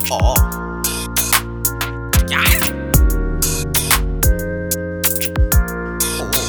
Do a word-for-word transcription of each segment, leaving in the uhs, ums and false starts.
Oh, yeah. Oh.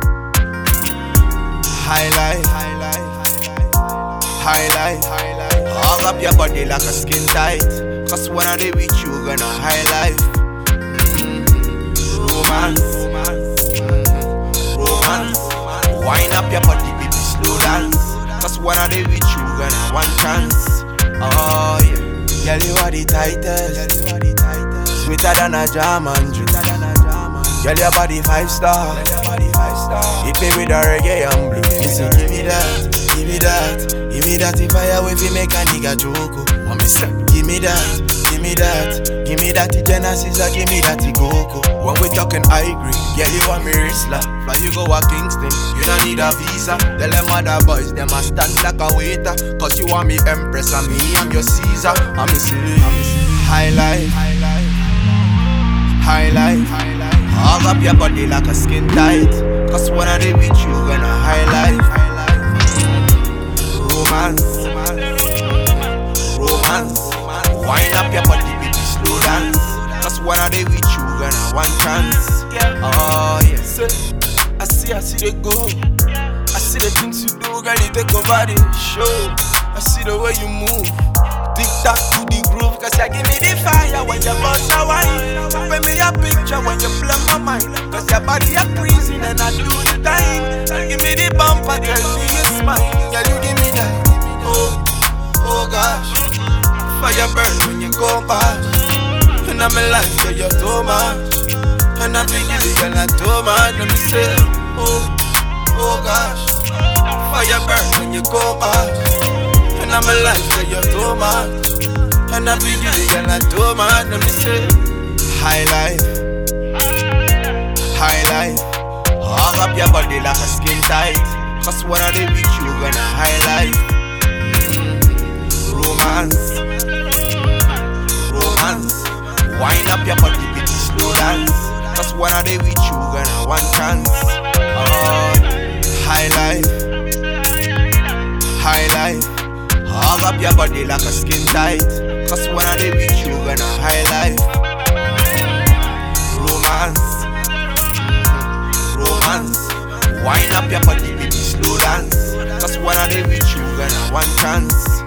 High life, high life, high life, high life. Hug up your body like a skin tight. Cause when I day with you, gonna high life. Mm-hmm. Romance, mm-hmm. Romance. Wind up your body, baby, slow dance. Cause when I day with you, gonna one chance. Oh yeah. Girl, you are the tightest, sweeter than a jam and juice. Girl, your body five star, hit me with a reggae and blues. Listen, give me that, give me that, give me that. If I away, if you make a nigga joke, what me say? Give me that, give me that, give me that Genesis, give me that Goku. When we talking high grade, girl, you want me wrestler. Fly you go a Kingston, you don't need a visa. Tell them other boys, them a stand like a waiter. Cause you want me empress and me, I'm your Caesar. I'm the same. High life, high life, high life, high life. Hug up your body like a skin tight. Cause when I day with you, gonna high life, high life. Romance, romance. Wind up your body, baby, slow dance. Cause when I day with you, gonna one chance. Oh yes. I see, I see they go. I see the things you do, girl, you take over the show. I see the way you move, tick tock to the groove. Cause you give me the fire when you bust a wine. When me a picture when you play my mind. Cause your body a prison and I do the time. Give me the bumper, girl, do you smile? Girl, you give me that. Oh, oh gosh. Fire burn when you go past. And I'm alive, girl, you're too much. And I'm big, girl, I'm too much. Let me say, oh, oh gosh. Fire burn when you go past. And I'm alive, girl, you're too much. And I'm big, girl, I'm too much. Let me say, high life, high life. Hug up your body like a skin tight. Cause when I day with you, gonna high life. Mm-hmm. Romance, romance. Wind up your body, baby, slow dance. Cause when I day with you, gonna one chance. Oh, high life, high life. Hug up your body like a skin tight. Cause when I day with you, gonna high life. Romance, romance. Wind up your body, baby, slow dance. Cause when I day with you, gonna one chance.